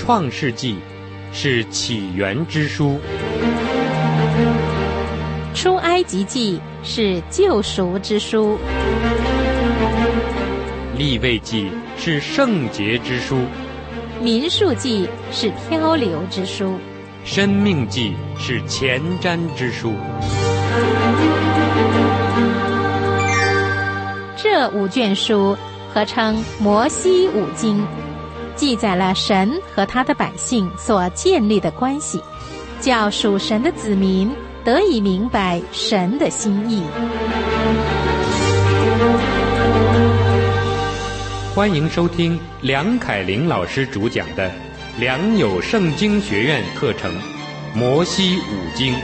创世纪是起源之书， 出埃及记是救赎之书， 利未记是圣洁之书， 民数记是漂流之书， 申命记是前瞻之书。 这5卷书合称摩西五经，记载了神和他的百姓所建立的关系，叫属神的子民得以明白神的心意。 欢迎收听梁凯玲老师主讲的良友圣经学院课程《摩西五经》。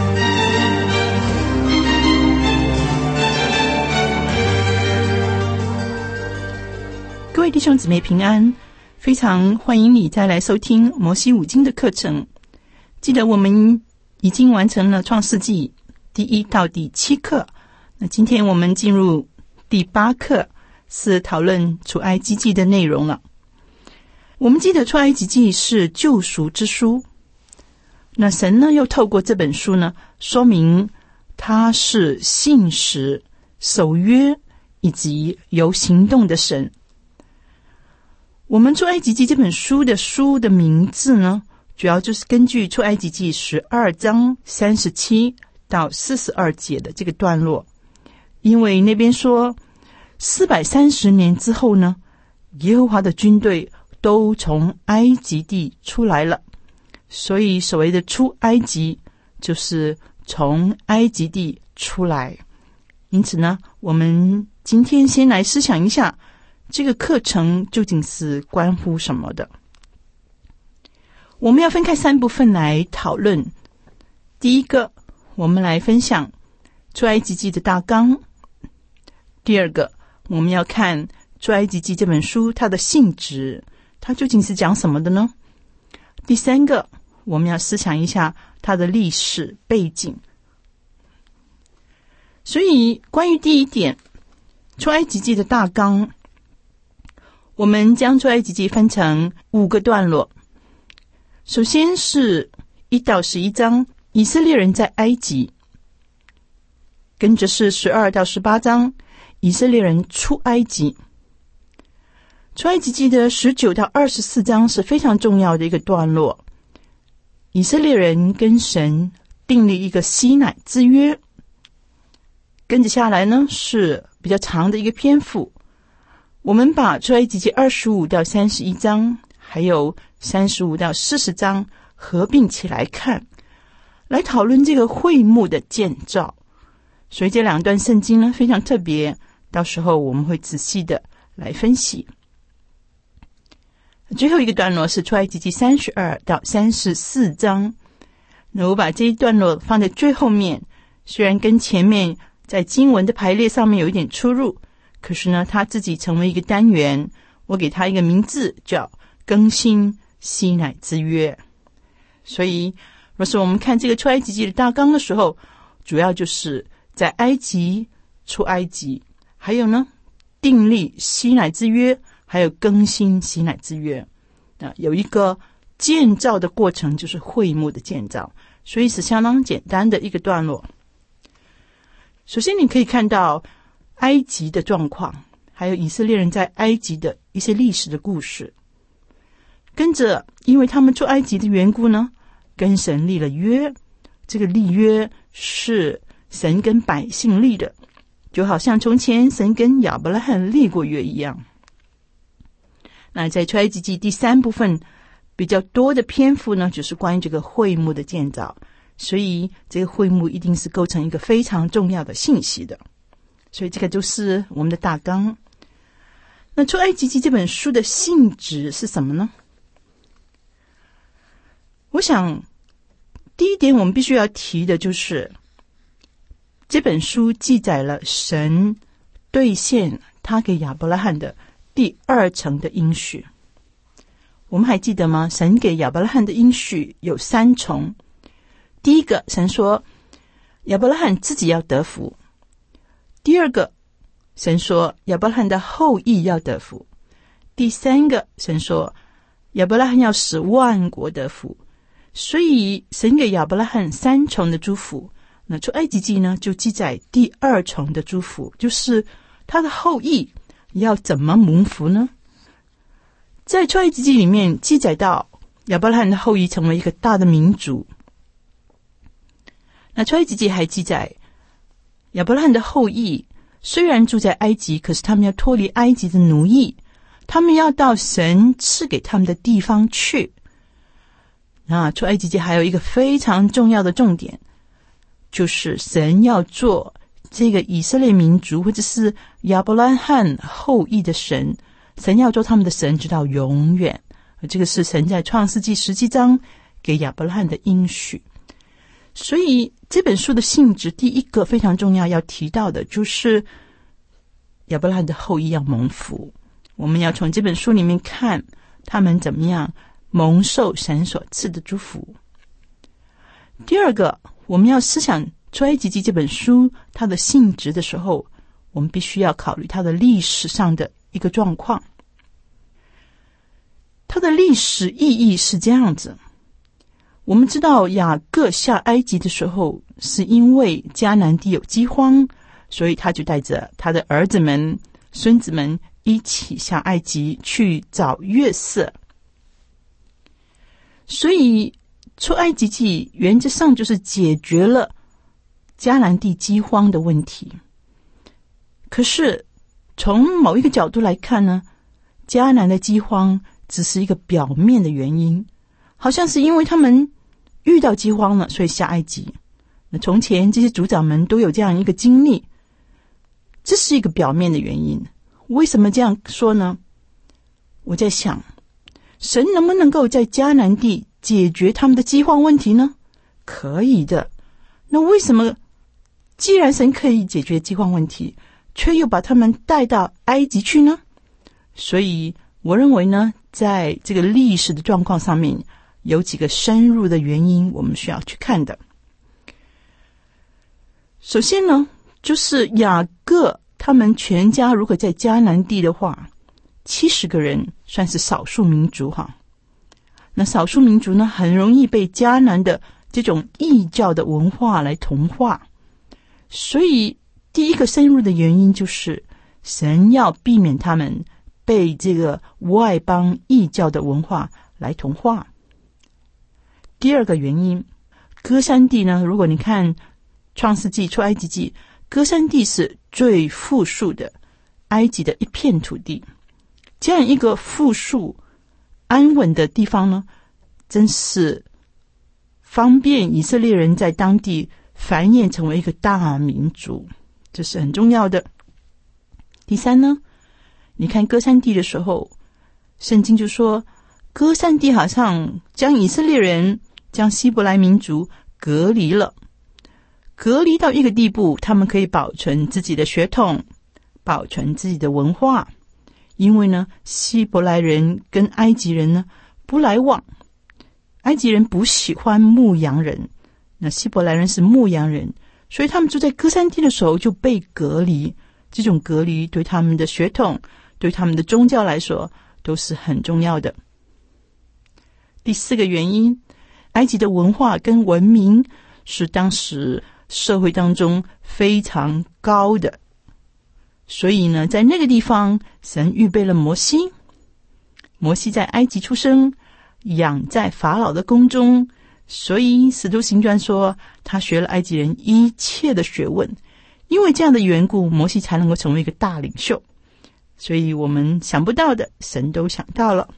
各位弟兄姊妹平安，非常欢迎你再来收听摩西五经的课程。记得我们已经完成了创世纪第1到第7课，那今天我们进入第8课，是讨论出埃及记的内容了。我们记得出埃及记是救赎之书，那神呢又透过这本书呢说明他是信实、守约以及有行动的神。我们出埃及记这本书的名字呢，主要就是根据出埃及记12章37到42节的这个段落，因为那边说430年之后呢，耶和华的军队都从埃及地出来了，所以所谓的出埃及就是从埃及地出来。因此呢，我们今天先来思想一下这个课程究竟是关乎什么的。我们要分开3部分来讨论。第一个，我们来分享出埃及记的大纲。第二个，我们要看出埃及记这本书它的性质，它究竟是讲什么的呢？第三个，我们要思想一下它的历史背景。所以关于第一点，出埃及记的大纲，我们将出埃及记分成5个段落。首先是1到11章，以色列人在埃及，跟着是12到18章，以色列人出埃及。出埃及记的19到24章是非常重要的一个段落，以色列人跟神订立一个西乃之约。跟着下来呢是比较长的一个篇幅，我们把出埃及记25到31章还有35到40章合并起来看，来讨论这个会幕的建造。所以这2段圣经呢非常特别，到时候我们会仔细的来分析。最后一个段落是出埃及记32到34章，那我把这一段落放在最后面，虽然跟前面在经文的排列上面有一点出入，可是呢它自己成为一个单元，我给它一个名字叫更新西乃之约。所以若是我们看这个出埃及记的大纲的时候，主要就是在埃及、出埃及，还有呢订立西乃之约，还有更新西乃之约。有一个建造的过程，就是会幕的建造，所以是相当简单的一个段落。首先你可以看到埃及的状况，还有以色列人在埃及的一些历史的故事。跟着因为他们出埃及的缘故呢，跟神立了约，这个立约是神跟百姓立的，就好像从前神跟亚伯拉罕立过约一样。那在出埃及记第3部分比较多的篇幅呢，就是关于这个会幕的建造，所以这个会幕一定是构成一个非常重要的信息的。所以这个就是我们的大纲。那出埃及记这本书的性质是什么呢？我想第一点我们必须要提的就是这本书记载了神兑现他给亚伯拉罕的第2层的应许。我们还记得吗？神给亚伯拉罕的应许有3重。第一个，神说亚伯拉罕自己要得福；第二个，神说亚伯拉罕的后裔要得福；第三个，神说亚伯拉罕要使万国得福，所以神给亚伯拉罕3重的祝福。那出埃及记呢，就记载第2重的祝福，就是他的后裔要怎么蒙福呢？在出埃及记里面记载到亚伯拉罕的后裔成为一个大的民族。那出埃及记还记载亚伯拉罕的后裔虽然住在埃及，可是他们要脱离埃及的奴役，他们要到神赐给他们的地方去。那出埃及记还有一个非常重要的重点，就是神要做这个以色列民族或者是亚伯拉罕后裔的神，神要做他们的神直到永远。这个是神在创世纪17章给亚伯拉罕的应许。所以这本书的性质第一个非常重要要提到的就是亚伯拉罕的后裔要蒙福，我们要从这本书里面看他们怎么样蒙受神所赐的祝福。第二个，我们要思想出埃及记这本书它的性质的时候，我们必须要考虑它的历史上的一个状况。它的历史意义是这样子，我们知道雅各下埃及的时候是因为迦南地有饥荒，所以他就带着他的儿子们孙子们一起下埃及去找月色。所以出埃及记原则上就是解决了迦南地饥荒的问题。可是从某一个角度来看呢，迦南的饥荒只是一个表面的原因，好像是因为他们遇到饥荒了，所以下埃及。那从前这些族长们都有这样一个经历，这是一个表面的原因。为什么这样说呢？我在想，神能不能够在迦南地解决他们的饥荒问题呢？可以的。那为什么既然神可以解决饥荒问题，却又把他们带到埃及去呢？所以我认为呢，在这个历史的状况上面有几个深入的原因我们需要去看的。首先呢，就是雅各他们全家如果在迦南地的话，70个人算是少数民族哈。那少数民族呢，很容易被迦南的这种异教的文化来同化。所以第一个深入的原因就是神要避免他们被这个外邦异教的文化来同化。第二个原因，歌珊地呢，如果你看创世纪、出埃及记，歌珊地是最富庶的埃及的一片土地。这样一个富庶安稳的地方呢，真是方便以色列人在当地繁衍成为一个大民族，这是很重要的。第三呢，你看歌珊地的时候，圣经就说歌珊地好像将以色列人将希伯来民族隔离了，隔离到一个地步，他们可以保存自己的血统，保存自己的文化。因为呢，希伯来人跟埃及人呢不来往，埃及人不喜欢牧羊人，那希伯来人是牧羊人，所以他们住在歌珊地的时候就被隔离。这种隔离对他们的血统，对他们的宗教来说都是很重要的。第四个原因，埃及的文化跟文明是当时社会当中非常高的，所以呢，在那个地方神预备了摩西。摩西在埃及出生，养在法老的宫中，所以使徒行传说他学了埃及人一切的学问。因为这样的缘故，摩西才能够成为一个大领袖。所以我们想不到的，神都想到了。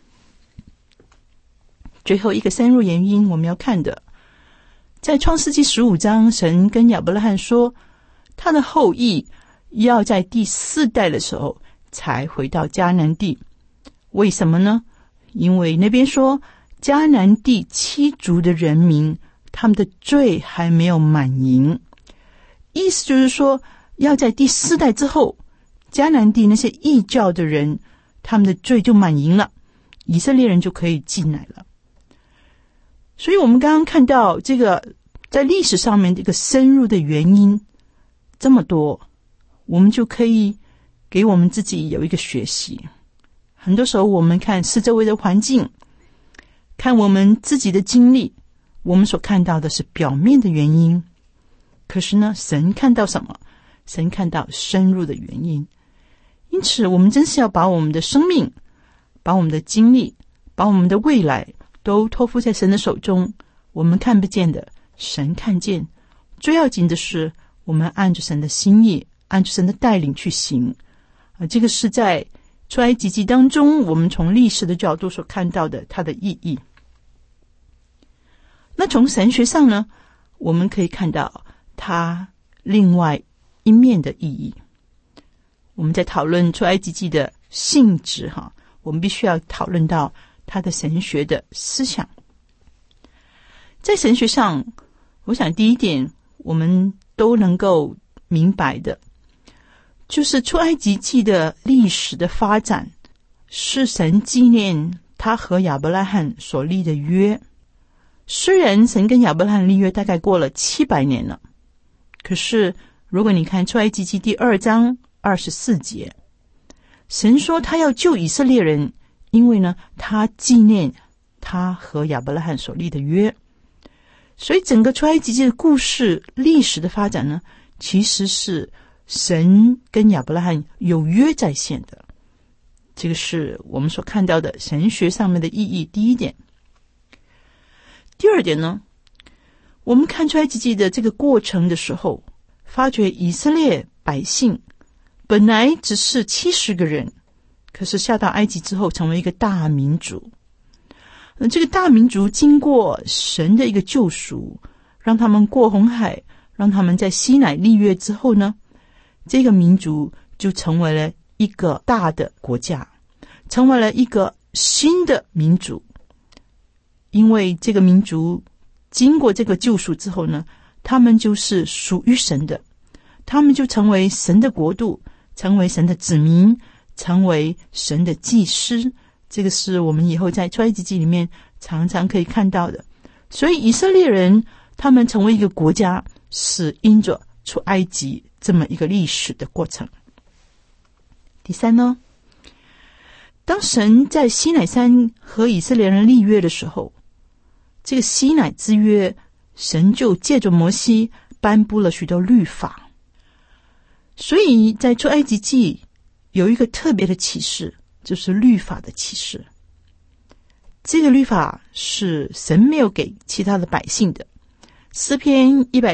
最后一个深入原因我们要看的，在创世纪15章，神跟亚伯拉罕说，他的后裔要在第4代的时候才回到迦南地。为什么呢？因为那边说迦南地7族的人民，他们的罪还没有满盈。意思就是说，要在第4代之后，迦南地那些异教的人，他们的罪就满盈了，以色列人就可以进来了。所以我们刚刚看到这个在历史上面这个深入的原因这么多，我们就可以给我们自己有一个学习。很多时候我们看四周围的环境， 看我们自己的经历，我们所看到的是表面的原因，可是呢，神看到什么？神看到深入的原因。因此我们真是要把我们的生命，把我们的经历，把我们的未来都托付在神的手中。我们看不见的，神看见。最要紧的是我们按着神的心意，按着神的带领去行。这个是在出埃及记当中我们从历史的角度所看到的它的意义。那从神学上呢，我们可以看到它另外一面的意义。我们在讨论出埃及记的性质我们必须要讨论到它的神学的思想。在神学上，我想第一点我们都能够明白的，就是出埃及记的历史的发展是神纪念他和亚伯拉罕所立的约。虽然神跟亚伯拉罕立约大概过了700年了，可是如果你看出埃及记第2章24节，神说他要救以色列人，因为呢他纪念他和亚伯拉罕所立的约。所以整个出埃及记的故事历史的发展呢，其实是神跟亚伯拉罕有约在先的。这个是我们所看到的神学上面的意义，第一点。第二点呢，我们看出埃及记的这个过程的时候，发觉以色列百姓本来只是70个人，可是下到埃及之后成为一个大民族。这个大民族经过神的一个救赎，让他们过红海，让他们在西乃立约之后呢，这个民族就成为了一个大的国家，成为了一个新的民族。因为这个民族经过这个救赎之后呢，他们就是属于神的，他们就成为神的国度，成为神的子民，成为神的祭司。这个是我们以后在出埃及记里面常常可以看到的。所以以色列人他们成为一个国家，是因着出埃及这么一个历史的过程。第三呢，当神在西乃山和以色列人立约的时候，这个西乃之约，神就借着摩西颁布了许多律法。所以在出埃及记有一个特别的启示，就是律法的启示。这个律法是神没有给其他的百姓的。诗篇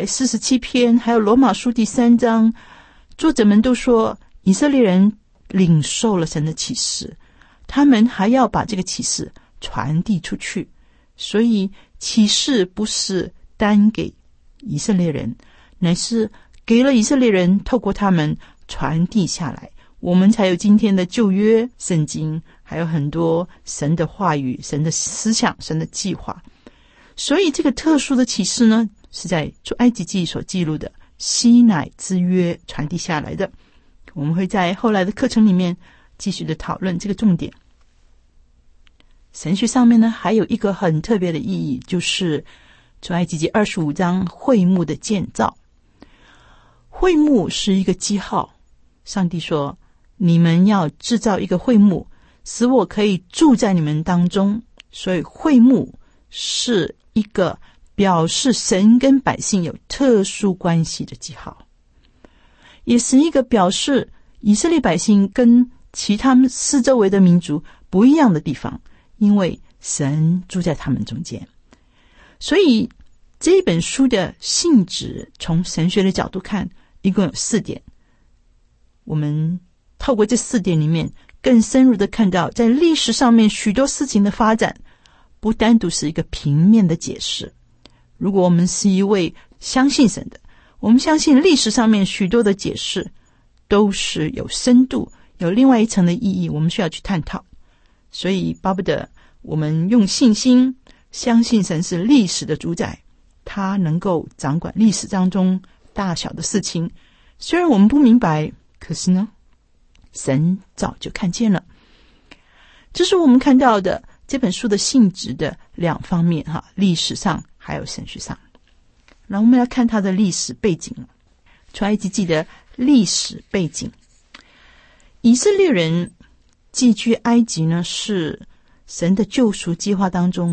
147篇还有罗马书第3章，作者们都说以色列人领受了神的启示，他们还要把这个启示传递出去。所以启示不是单给以色列人，乃是给了以色列人，透过他们传递下来，我们才有今天的旧约圣经，还有很多神的话语，神的思想，神的计划。所以这个特殊的启示呢，是在出埃及记所记录的西乃之约传递下来的。我们会在后来的课程里面继续的讨论这个重点。神学上面呢，还有一个很特别的意义，就是出埃及记25章会幕的建造。会幕是一个记号，上帝说你们要制造一个会幕，使我可以住在你们当中。所以会幕是一个表示神跟百姓有特殊关系的记号，也是一个表示以色列百姓跟其他四周围的民族不一样的地方，因为神住在他们中间。所以这本书的性质，从神学的角度看，一共有4点。我们透过这4点里面，更深入的看到在历史上面许多事情的发展，不单独是一个平面的解释。如果我们是一位相信神的，我们相信历史上面许多的解释都是有深度，有另外一层的意义，我们需要去探讨。所以巴不得我们用信心相信神是历史的主宰，他能够掌管历史当中大小的事情。虽然我们不明白，可是呢，神早就看见了。这是我们看到的这本书的性质的2方面，历史上还有神学上。那我们来看它的历史背景。出埃及记的历史背景，以色列人寄居埃及呢，是神的救赎计划当中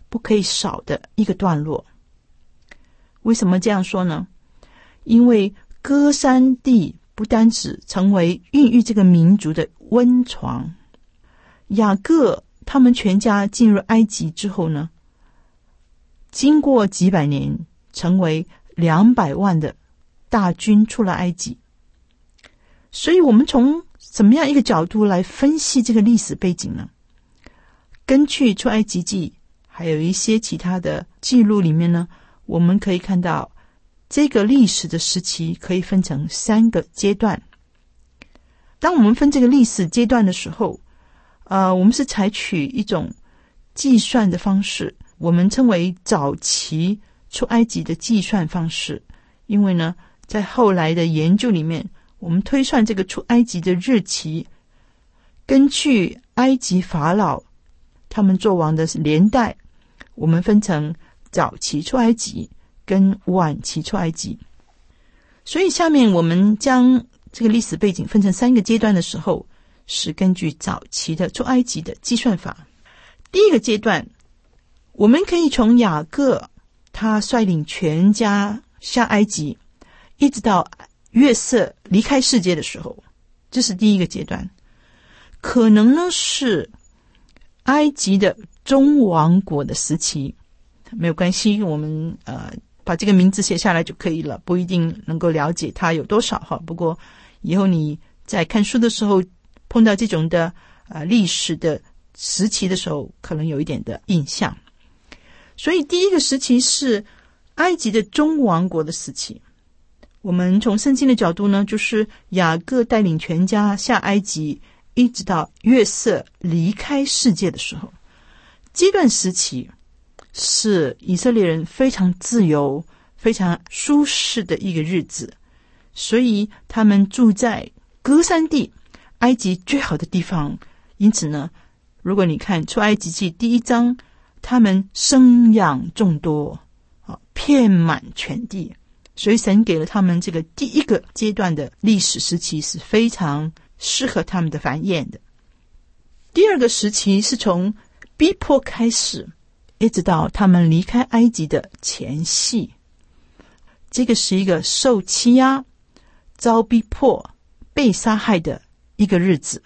不可以少的一个段落。为什么这样说呢？因为歌珊地不单只成为孕育这个民族的温床，雅各他们全家进入埃及之后呢，经过几百年，成为200万的大军出了埃及。所以我们从怎么样一个角度来分析这个历史背景呢？根据出埃及记还有一些其他的记录里面呢，我们可以看到这个历史的时期可以分成3个阶段。当我们分这个历史阶段的时候，我们是采取一种计算的方式，我们称为早期出埃及的计算方式。因为呢，在后来的研究里面，我们推算这个出埃及的日期，根据埃及法老他们做王的年代，我们分成早期出埃及跟晚期出埃及。所以下面我们将这个历史背景分成3个阶段的时候，是根据早期的出埃及的计算法。第一个阶段，我们可以从雅各他率领全家下埃及，一直到约瑟离开世界的时候，这是第一个阶段。可能呢是埃及的中王国的时期，没有关系，我们把这个名字写下来就可以了，不一定能够了解它有多少哈。不过以后你在看书的时候碰到这种的历史的时期的时候，可能有一点的印象。所以第一个时期是埃及的中王国的时期。我们从圣经的角度呢，就是雅各带领全家下埃及，一直到约瑟离开世界的时候。这段时期是以色列人非常自由非常舒适的一个日子，所以他们住在歌珊地，埃及最好的地方。因此呢，如果你看出埃及记第1章，他们生养众多，遍满全地，所以神给了他们这个第一个阶段的历史时期，是非常适合他们的繁衍的。第二个时期是从逼迫开始，一直到他们离开埃及的前夕，这个是一个受欺压、遭逼迫、被杀害的一个日子。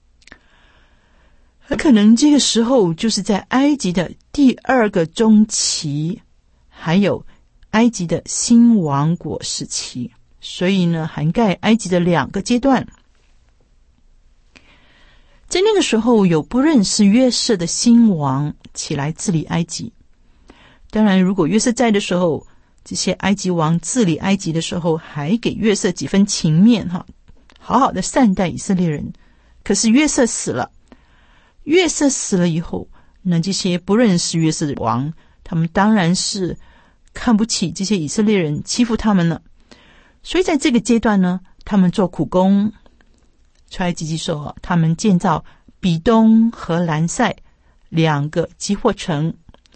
很可能这个时候就是在埃及的第2个中期，还有埃及的新王国时期，所以呢，涵盖埃及的2个阶段。在那个时候，有不认识约瑟的新王起来治理埃及。当然，如果约瑟在的时候，这些埃及王治理埃及的时候，还给约瑟几分情面好好的善待以色列人。可是约瑟死了，约瑟死了以后，那这些不认识约瑟的王，他们当然是看不起这些以色列人，欺负他们了。所以在这个阶段呢，他们做苦工。出埃及记说，他们建造比东和兰塞2个集货城。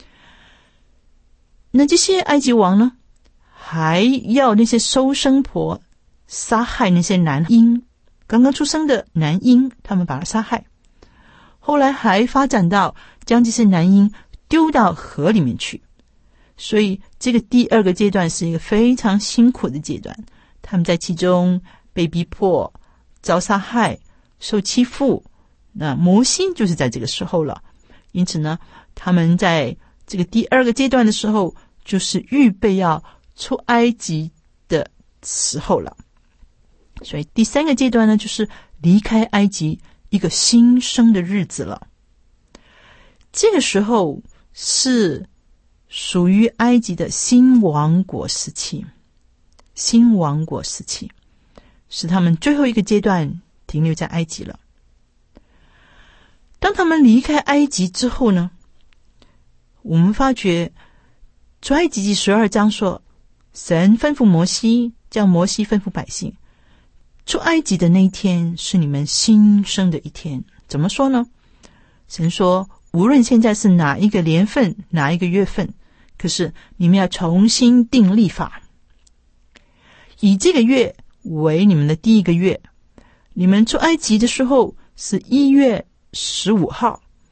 那这些埃及王呢，还要那些收生婆杀害那些男婴，刚刚出生的男婴，他们把他杀害。后来还发展到将这些男婴丢到河里面去。所以这个第2个阶段是一个非常辛苦的阶段，他们在其中被逼迫、遭杀害、受欺负。那摩西就是在这个时候了。因此呢，他们在这个第2个阶段的时候，就是预备要出埃及的时候了。所以第3个阶段呢，就是离开埃及一个新生的日子了。这个时候是属于埃及的新王国时期，新王国时期是他们最后一个阶段停留在埃及了。当他们离开埃及之后呢，我们发觉出埃及记12章说，神吩咐摩西，叫摩西吩咐百姓，出埃及的那一天是你们新生的一天。怎么说呢？神说，无论现在是哪一个年份，哪一个月份，可是你们要重新定立法，以这个月为你们的第1个月。你们出埃及的时候是1月15号，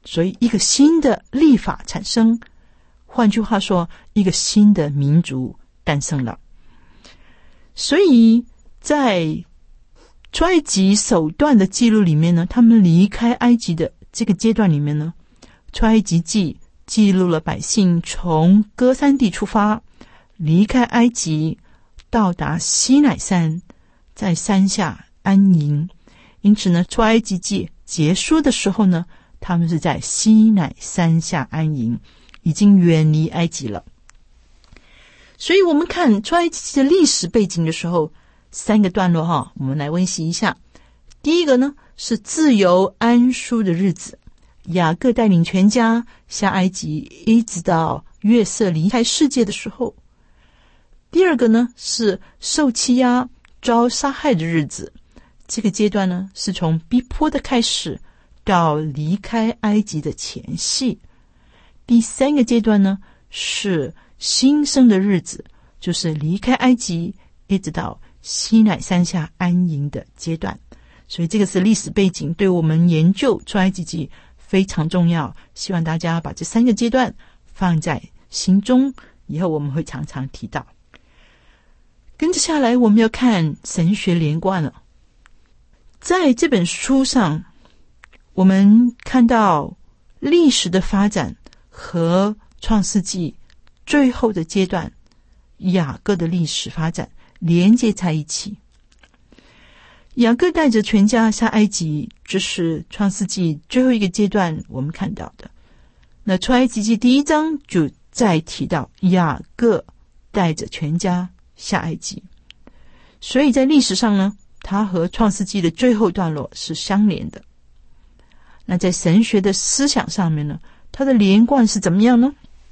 所以一个新的律法产生，换句话说，一个新的民族诞生了。所以在出埃及首段的记录里面呢，他们离开埃及的这个阶段里面呢，出埃及记记录了百姓从歌珊地出发，离开埃及，到达西乃山，在山下安营。因此呢，出埃及记结束的时候呢，他们是在西乃山下安营，已经远离埃及了。所以我们看出埃及记的历史背景的时候，3个段落我们来温习一下。第一个呢，是自由安舒的日子，雅各带领全家下埃及，一直到约瑟离开世界的时候。第二个呢，是受欺压遭杀害的日子，这个阶段呢，是从逼迫的开始到离开埃及的前夕。第三个阶段呢，是新生的日子，就是离开埃及一直到西乃山下安营的阶段。所以这个是历史背景，对我们研究出埃及记非常重要，希望大家把这3个阶段放在心中，以后我们会常常提到。跟着下来我们要看神学连贯了。在这本书上，我们看到历史的发展和创世纪最后的阶段雅各的历史发展连接在一起。雅各带着全家下埃及，这是创世纪最后一个阶段我们看到的。那出埃及记第1章就再提到雅各带着全家下埃及，所以在历史上呢，它和创世纪的最后段落是相连的。那在神学的思想上面呢，它的连贯是怎么样呢？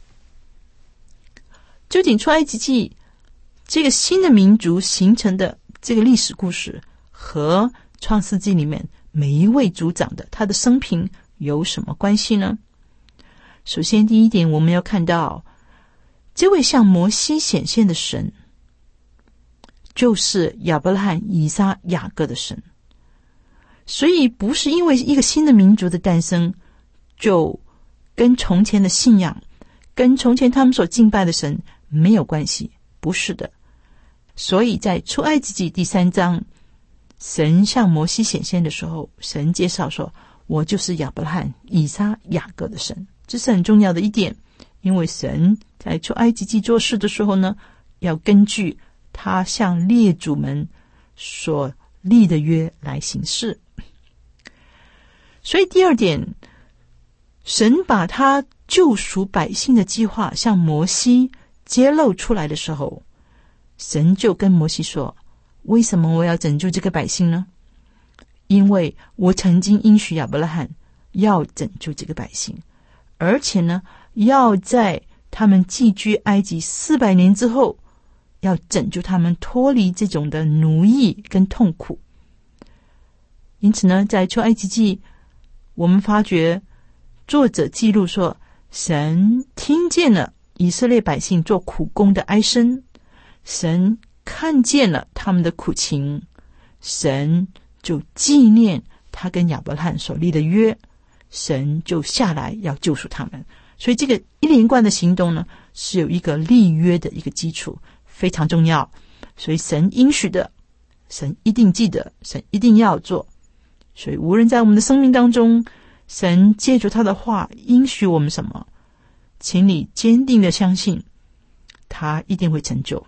究竟出埃及记这个新的民族形成的这个历史故事和创世纪里面每一位族长的他的生平有什么关系呢？首先第一点，我们要看到这位向摩西显现的神就是亚伯拉罕、以撒、雅各的神。所以不是因为一个新的民族的诞生就跟从前的信仰跟从前他们所敬拜的神没有关系，不是的。所以在出埃及记第3章，神向摩西显现的时候，神介绍说，我就是亚伯拉罕、以撒、雅各的神。这是很重要的一点，因为神在出埃及记做事的时候呢，要根据他向列祖们所立的约来行事。所以第二点，神把他救赎百姓的计划向摩西揭露出来的时候，神就跟摩西说，为什么我要拯救这个百姓呢？因为我曾经应许亚伯拉罕要拯救这个百姓，而且呢，要在他们寄居埃及400年之后，要拯救他们脱离这种的奴役跟痛苦。因此呢，在出埃及记我们发觉作者记录说，神听见了以色列百姓做苦工的哀声，神看见了他们的苦情，神就纪念他跟亚伯拉罕所立的约，神就下来要救赎他们。所以这个一连贯的行动呢，是有一个立约的一个基础，非常重要。所以神应许的，神一定记得，神一定要做。所以无论在我们的生命当中，神借助他的话应许我们什么，请你坚定的相信他一定会成就。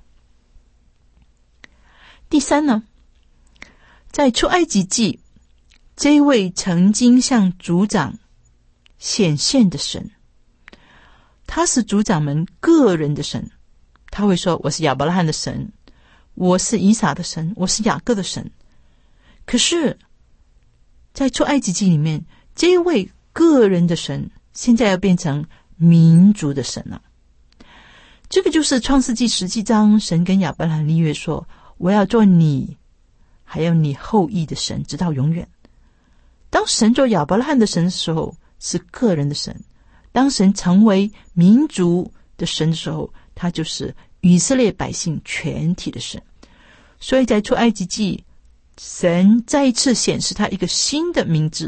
第三呢，在出埃及记，这位曾经向族长显现的神，他是族长们个人的神。他会说，我是亚伯拉罕的神，我是以撒的神，我是雅各的神。可是在出埃及记里面，这位个人的神现在要变成民族的神了。这个就是创世纪17章，神跟亚伯拉罕立约说，我要做你还有你后裔的神，直到永远。当神做亚伯拉罕的神的时候，是个人的神；当神成为民族的神的时候，他就是以色列百姓全体的神。所以在出埃及记，神再一次显示他一个新的名字，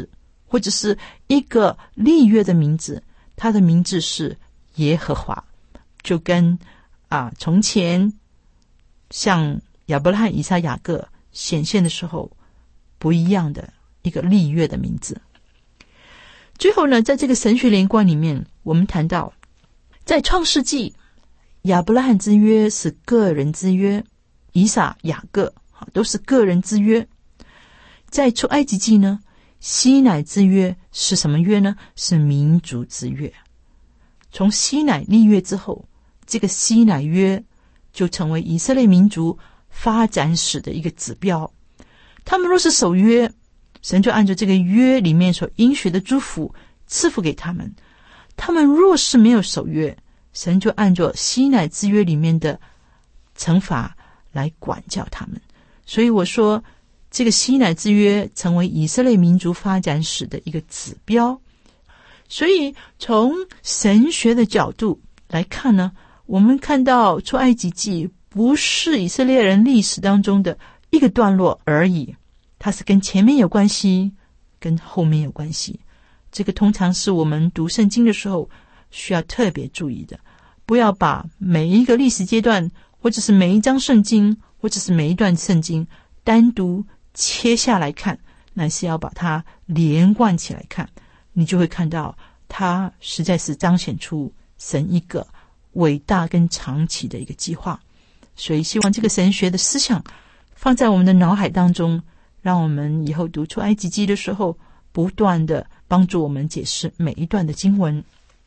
或者是一个立约的名字，他的名字是耶和华，就跟从前像亚伯拉罕、以撒、雅各显现的时候不一样的一个立约的名字。最后呢，在这个神学连贯里面，我们谈到在创世纪，亚伯拉罕之约是个人之约，以撒、雅各都是个人之约。在出埃及记呢，西乃之约是什么约呢？是民族之约。从西乃立约之后，这个西乃约就成为以色列民族发展史的一个指标。他们若是守约，神就按照这个约里面所应许的祝福赐福给他们；他们若是没有守约，神就按照西乃之约里面的惩罚来管教他们。所以我说，这个西乃之约成为以色列民族发展史的一个指标。所以从神学的角度来看呢，我们看到出埃及记不是以色列人历史当中的一个段落而已，它是跟前面有关系，跟后面有关系。这个通常是我们读圣经的时候需要特别注意的，不要把每一个历史阶段，或者是每一章圣经，或者是每一段圣经单独切下来看，乃是要把它连贯起来看，你就会看到它实在是彰显出神一个伟大跟长期的一个计划。所以希望这个神学的思想放在我们的脑海当中，让我们以后读出埃及记的时候不断的帮助我们解释每一段的经文。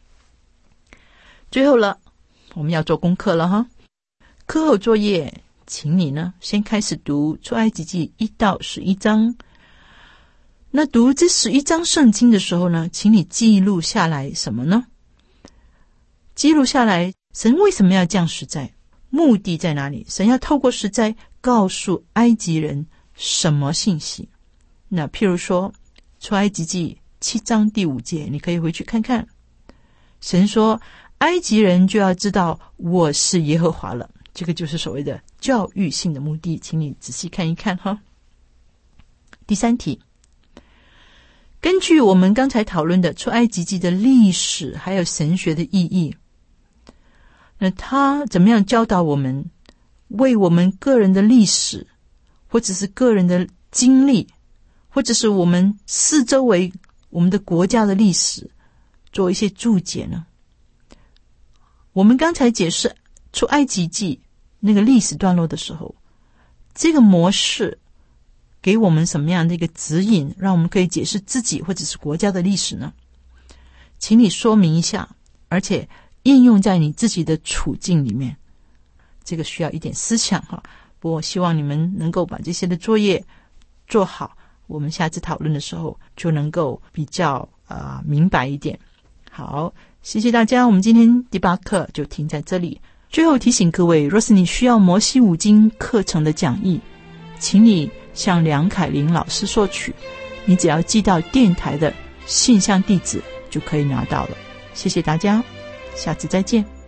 最后了，我们要做功课了哈。课后作业，请你呢先开始读出埃及记1到11章。那读这11章圣经的时候呢，请你记录下来什么呢？记录下来神为什么要降十灾，目的在哪里？神要透过十灾告诉埃及人什么信息？那譬如说出埃及记7章第5节，你可以回去看看。神说埃及人就要知道我是耶和华了，这个就是所谓的教育性的目的，请你仔细看一看哈。第3题，根据我们刚才讨论的出埃及记的历史还有神学的意义，那他怎么样教导我们为我们个人的历史，或者是个人的经历，或者是我们四周围我们的国家的历史做一些注解呢？我们刚才解释出埃及记那个历史段落的时候，这个模式给我们什么样的一个指引，让我们可以解释自己或者是国家的历史呢？请你说明一下，而且应用在你自己的处境里面，这个需要一点思想哈。不过希望你们能够把这些的作业做好，我们下次讨论的时候就能够比较明白一点。好，谢谢大家，我们今天第8课就停在这里。最后提醒各位，若是你需要摩西五经课程的讲义，请你向梁凯琳老师索取，你只要寄到电台的信箱地址就可以拿到了。谢谢大家，下次再见。